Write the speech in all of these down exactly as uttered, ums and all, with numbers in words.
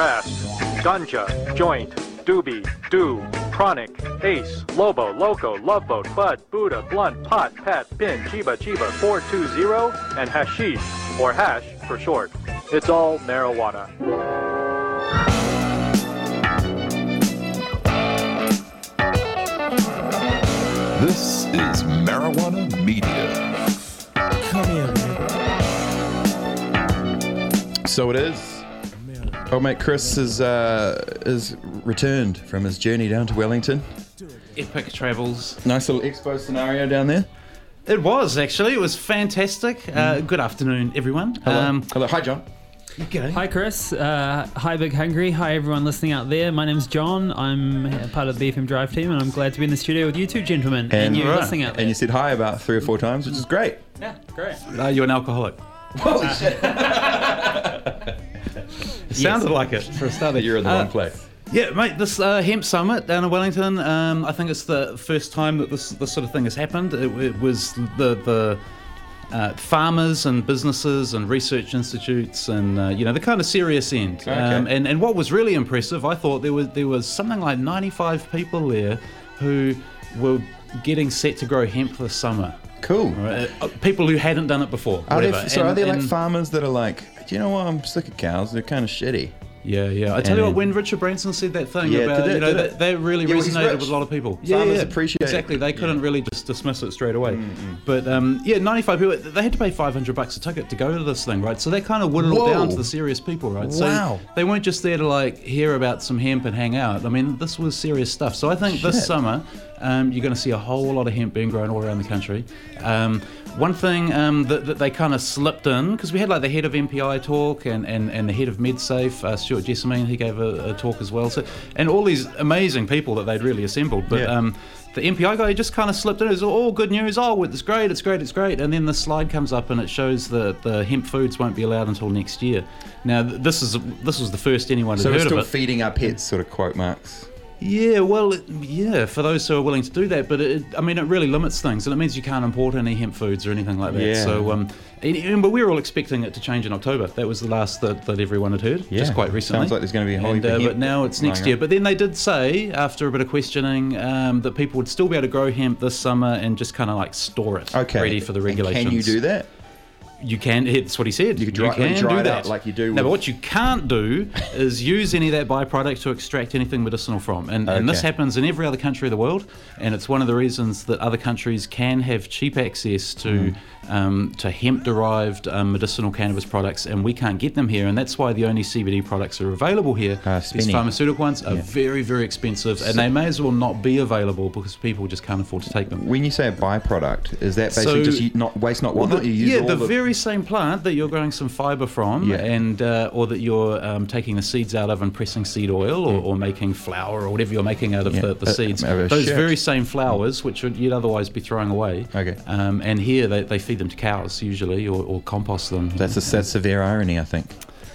grass, ganja, joint, doobie, do, chronic, ace, lobo, loco, love boat, bud, Buddha, blunt, pot, pat, pin, chiba, chiba, four two zero, and hashish, or hash for short. It's all marijuana. This is Marijuana Media. Come here, man. So it is. Old mate Chris is uh, is returned from his journey down to Wellington. Epic travels. Nice little expo scenario down there. It was, actually. It was fantastic. Uh, good afternoon, everyone. Hello. Um, Hello. Hi, John. okay. Hi, Chris. Uh, hi, Big Hungry. Hi, everyone listening out there. My name's John. I'm part of the B F M Drive team, and I'm glad to be in the studio with you two gentlemen and, And- you Right. listening out there. And you said hi about three or four times, which is great. Yeah, great. Are you an alcoholic? Holy shit. It sounded like it for a start. You're in the Uh, wrong place. Yeah, mate, this uh, hemp summit down in Wellington, um, I think it's the first time that this, this sort of thing has happened. It, it was the, the uh, farmers and businesses and research institutes and, uh, you know, the kind of serious end. Okay. Um, and, and what was really impressive, I thought there was, there was something like ninety-five people there who were getting set to grow hemp this summer. Cool. Right? Uh, people who hadn't done it before. Are there, whatever. so are And- there like and- farmers that are like, do you know what, I'm sick of cows, they're kind of shitty. Yeah, yeah. I tell you And- what, when Richard Branson said that thing Yeah, about, did it, you know, did that, it. that really Yeah, well, he's resonated rich. with a lot of people. Farmers yeah, appreciate it. Exactly. They couldn't Yeah. really just dismiss it straight away. But um, yeah, ninety-five people, they had to pay five hundred bucks a ticket to go to this thing, right? So they kind of whittled Whoa. it down to the serious people, right? So Wow. they weren't just there to like hear about some hemp and hang out. I mean, this was serious stuff. So I think Shit. this summer, um, you're going to see a whole lot of hemp being grown all around the country. Um, one thing um, that, that they kind of slipped in, because we had like the head of M P I talk and, and, and the head of MedSafe, uh, Stuart Jessamine, he gave a, a talk as well. So, and all these amazing people that they'd really assembled. But Yeah. um, the M P I guy just kind of slipped in. It was all good news. Oh, it's great, it's great, it's great. And then the slide comes up and it shows that the hemp foods won't be allowed until next year. Now, th- this is this was the first anyone had So we're heard still of it. feeding our pets, sort of quote marks. Yeah, well, it, yeah, for those who are willing to do that, but it, I mean, it really limits things, and it means you can't import any hemp foods or anything like that. Yeah. So, um, and, and- but we were all expecting it to change in October. That was the last that, that everyone had heard, Yeah. just quite recently. Sounds like there's going to be a whole and, heap uh, of But hemp now it's next lying year. around. But then they did say, after a bit of questioning, um, that people would still be able to grow hemp this summer and just kind of like store it, Okay. ready for the And regulations. can you do that? You can. That's what he said. You could dry- can dry do it that out like you do No, with- but what you can't do is use any of that byproduct to extract anything medicinal from. And, and this Okay. happens in every other country of the world. And it's one of the reasons that other countries can have cheap access to Mm. um, to hemp-derived um, medicinal cannabis products, and we can't get them here. And that's why the only C B D products that are available here, Ah, these spenny. pharmaceutical ones, are Yeah. very, very expensive, and they may as well not be available because people just can't afford to take them. When you say a byproduct, is that basically So- just you not waste not Well, want not? the, You use yeah, all the, the very same plant that you're growing some fibre from, Yeah. and uh, or that you're um, taking the seeds out of and pressing seed oil, or, or making flour, or whatever you're making out of Yeah. the, the Uh, seeds. uh, Those shit. very same flowers, which would, you'd otherwise be throwing away. Okay. Um, and here they, they feed them to cows usually, or, or compost them. That's a that's severe irony, I think.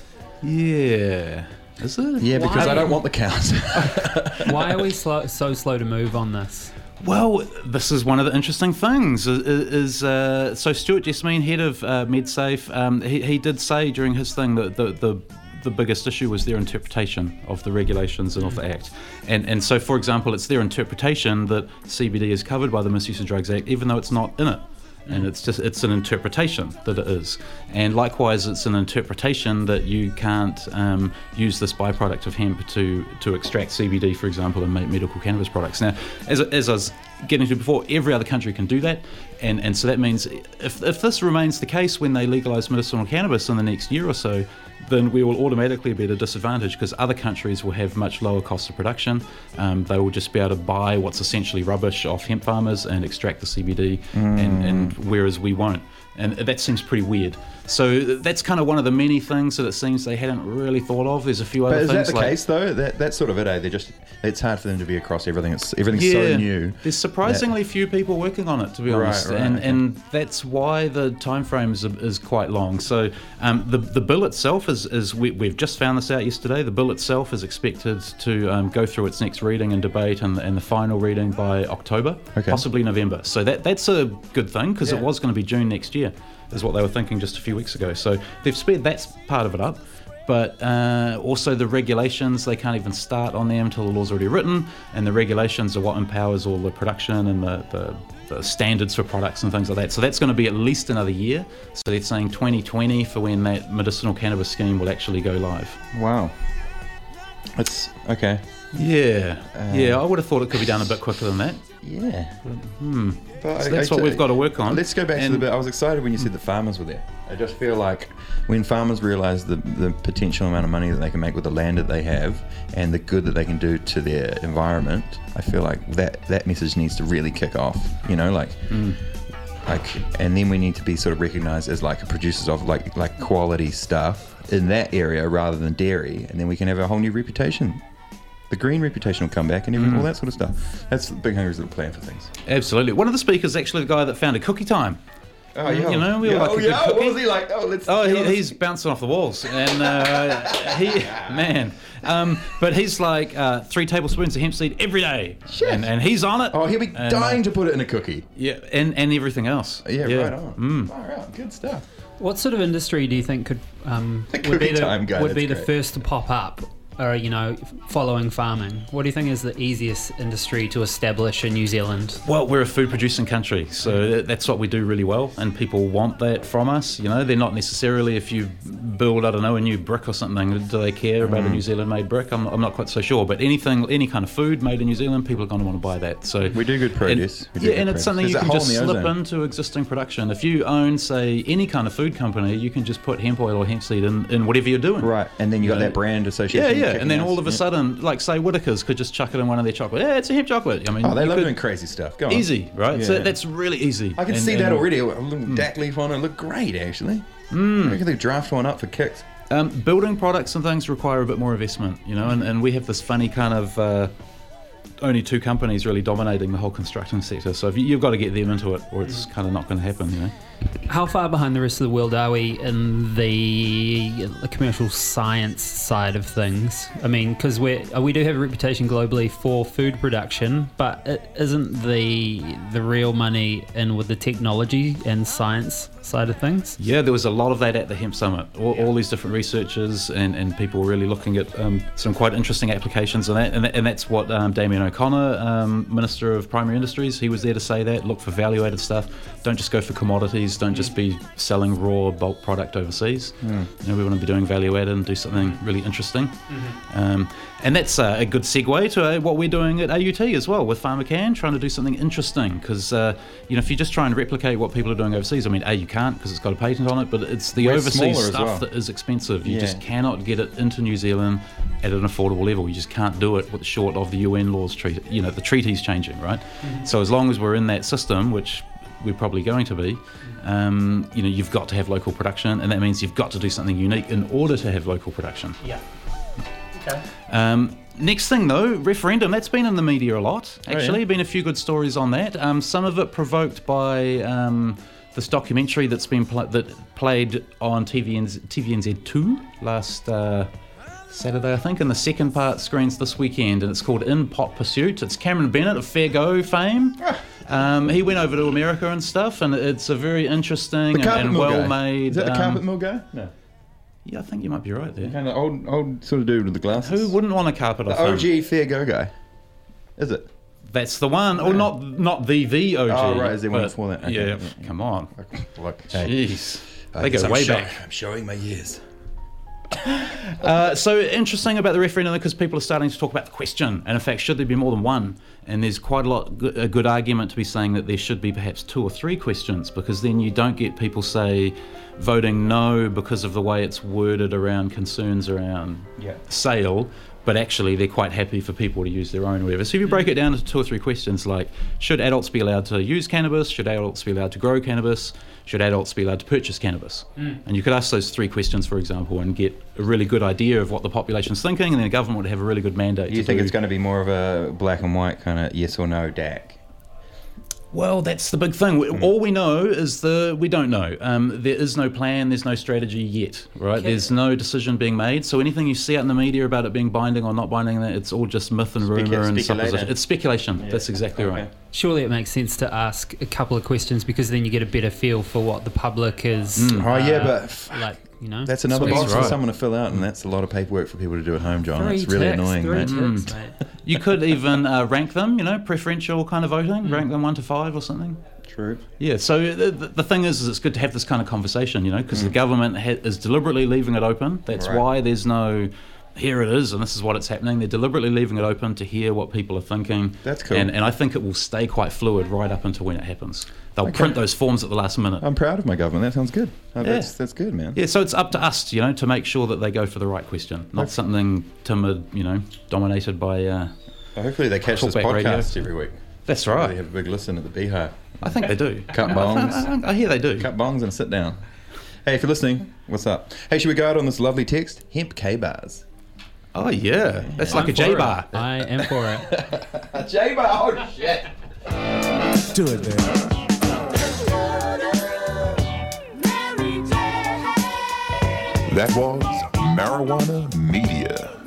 Yeah. Is it? Yeah, because Why- I don't want the cows. Why are we slow, so slow to move on this? Well, this is one of the interesting things. Is, is uh, so Stuart Jessamine, head of uh, MedSafe, um, he, he did say during his thing that the, the the biggest issue was their interpretation of the regulations and of the Act. And and so, for example, it's their interpretation that C B D is covered by the Misuse of Drugs Act, even though it's not in it. And it's just it's an interpretation that it is, and likewise it's an interpretation that you can't um, use this byproduct of hemp to to extract C B D, for example, and make medical cannabis products. Now, as, as I was getting to before, every other country can do that, and and so that means if if this remains the case when they legalise medicinal cannabis in the next year or so, then we will automatically be at a disadvantage because other countries will have much lower costs of production. Um, they will just be able to buy what's essentially rubbish off hemp farmers and extract the C B D, Mm. and, and whereas we won't. And that seems pretty weird. So that's kind of one of the many things that it seems they hadn't really thought of. There's a few But other is that things the like case though? That that's sort of it. Eh? They're just it's hard for them to be across everything. It's everything's yeah, so new. there's surprisingly few people working on it, to be Right, honest, right, and okay. and that's why the time frame is, is quite long. So um, the the bill itself is is we, we've just found this out yesterday. The bill itself is expected to um, go through its next reading and debate and, and the final reading by October, Okay. possibly November. So that that's a good thing because Yeah. it was going to be June next year, is what they were thinking just a few weeks ago. So they've sped that part of it up. but uh, also the regulations, they can't even start on them until the law's already written, and the regulations are what empowers all the production and the, the, the standards for products and things like that. So that's going to be at least another year. So they're saying twenty twenty for when that medicinal cannabis scheme will actually go live. Wow. It's okay. Yeah, Uh, yeah, I would have thought it could be done a bit quicker than that. Yeah. Hmm. But So I- that's I- what we've got to work on. Let's go back to And- the bit. I was excited when you said the farmers were there. I just feel like when farmers realise the, the potential amount of money that they can make with the land that they have and the good that they can do to their environment, I feel like that, that message needs to really kick off. You know, like, Mm. like, and then we need to be sort of recognised as like producers of like like quality stuff in that area rather than dairy, and then we can have a whole new reputation. The green reputation will come back and everything, Mm. all that sort of stuff. That's Big Hungry's little plan for things. Absolutely. One of the speakers is actually the guy that founded Cookie Time. Oh, yeah. You know, we all like oh, a good yeah. cookie. What was he like? Oh, let's. Oh, get he, on this- he's bouncing off the walls, and uh, he, man, um, but he's like uh, three tablespoons of hemp seed every day, Shit. and, and he's on it. Oh, he'll be And, dying uh, to put it in a cookie. yeah, and, and everything else. Yeah, right on. Mm. Far out. Good stuff. What sort of industry do you think could um, The would be cookie the, time guy, would be that's the great. first to pop up, or you know, following farming? What do you think is the easiest industry to establish in New Zealand? Well, we're a food producing country, so that- that's what we do really well, and people want that from us. You know, they're not necessarily, if you build, I don't know, a new brick or something, do they care about Mm. a New Zealand made brick? I'm, I'm not quite so sure, but anything, any kind of food made in New Zealand, people are going to want to buy that. So We do good produce. And, We do yeah, good and produce. it's something There's you that can hole just in the slip ozone. into existing production. If you own, say, any kind of food company, you can just put hemp oil or hemp seed in, in whatever you're doing. Right, and then you got Yeah. that brand association. Yeah, yeah, kicking and then ass. all of a Yeah. sudden, like say Whitakers could just chuck it in one of their chocolate. Yeah, it's a hemp chocolate. I mean, Oh, they you love could- doing crazy stuff. Go on. easy, right? Yeah. So that's really easy. I can And- see and- that already. A little dack leaf on it look great, actually. Mm. I reckon they draft one up for kicks. Um, building products and things require a bit more investment, you know, and, and we have this funny kind of uh, only two companies really dominating the whole construction sector. So if you, you've got to get them into it, or it's kind of not going to happen, you know. How far behind the rest of the world are we in the, the commercial science side of things? I mean, because we we do have a reputation globally for food production, but it isn't the the real money in with the technology and science side of things? Yeah, there was a lot of that at the Hemp Summit. All, all these different researchers and, and people were really looking at um, some quite interesting applications in that. And, that, and that's what um, Damien O'Connor, um, Minister of Primary Industries, he was there to say that. Look for value-added stuff. Don't just go for commodities. Don't just be selling raw bulk product overseas. Mm. You know, we want to be doing value-added and do something really interesting. Um, and that's uh, a good segue to uh, what we're doing at A U T as well with PharmaCan, trying to do something interesting. Because uh, you know, if you just try and replicate what people are doing overseas, I mean, A, you can't because it's got a patent on it, but it's the We're overseas smaller as stuff well. that is expensive. You Yeah. just cannot get it into New Zealand at an affordable level. You just can't do it with short of the U N laws, treat, you know, the treaty's changing, right? So as long as we're in that system, which we're probably going to be, um, you know, you've got to have local production, and that means you've got to do something unique in order to have local production. Yeah. Okay. Um, next thing though, referendum. That's been in the media a lot. Oh, yeah? Actually, been a few good stories on that. Um, some of it provoked by um, this documentary that's been pl- that played on T V N Z, T V N Z two last uh, Saturday, I think, and the second part screens this weekend, and it's called In Pot Pursuit. It's Cameron Bennett of Fair Go fame. Um, he went over to America and stuff, and it's a very interesting The and, carpet and mill guy. well-made. Is that the um, carpet mill guy? No. Yeah, I think you might be right there. Kind of old, old sort of dude with the glasses. Who wouldn't want a carpet off The him? O G Fair Go guy. Is it? That's the one. Or not not the the O G. Oh, right, is there one but- before that? Okay, Yeah, yeah, yeah. come on. Look, Jeez. I They guess go I'm way showing- back. I'm showing my years. Uh, so interesting about the referendum because people are starting to talk about the question, and in fact, should there be more than one? And there's quite a lot good, a good argument to be saying that there should be perhaps two or three questions, because then you don't get people say voting no because of the way it's worded around concerns around Yeah. sale, but actually they're quite happy for people to use their own or whatever. So if you break it down into two or three questions like, should adults be allowed to use cannabis? Should adults be allowed to grow cannabis? Should adults be allowed to purchase cannabis? Mm. And you could ask those three questions, for example, and get a really good idea of what the population's thinking, and then the government would have a really good mandate. Do you to think do. it's going to be more of a black and white kind of yes or no D A C? Well, that's the big thing. We- All we know is the we don't know. Um, there is no plan. There's no strategy yet, right? Okay. There's no decision being made. So anything you see out in the media about it being binding or not binding, it's all just myth and Specu- rumor and speculation. supposition. It's speculation. Yeah. That's exactly Okay. right. Surely it makes sense to ask a couple of questions because then you get a better feel for what the public is. Mm. Oh, yeah, uh, but f- like You know, That's another Sweet. box for right. someone to fill out, and that's a lot of paperwork for people to do at home, John. Three It's really ticks, annoying, three mate. ticks, mate. You could even uh, rank them, you know, preferential kind of voting, rank them one to five or something. True. Yeah, so the, the thing is, is it's good to have this kind of conversation, you know, because the government ha- is deliberately leaving it open. That's Right. why there's no, here it is, and this is what it's happening. They're deliberately leaving it open to hear what people are thinking. That's cool. And, and I think it will stay quite fluid right up until when it happens. They'll Okay. print those forms at the last minute. I'm proud of my government. That sounds good. Oh, Yeah. That's that's good, man. Yeah, so it's up to us, you know, to make sure that they go for the right question, not Okay. something timid, you know, dominated by... Uh, Well, hopefully they catch this Talkback podcast radio. every week. that's Really right. have a big listen at the Beehive. I think they do. Cut I- bongs. I, I, I hear they do. Cut bongs and sit down. Hey, if you're listening, what's up? Hey, should we go out on this lovely text? Hemp K-bars. Oh, yeah. That's like I'm a J for bar. it. I am for it. A J-bar? Oh, shit. Do it, man. That was Marijuana Media.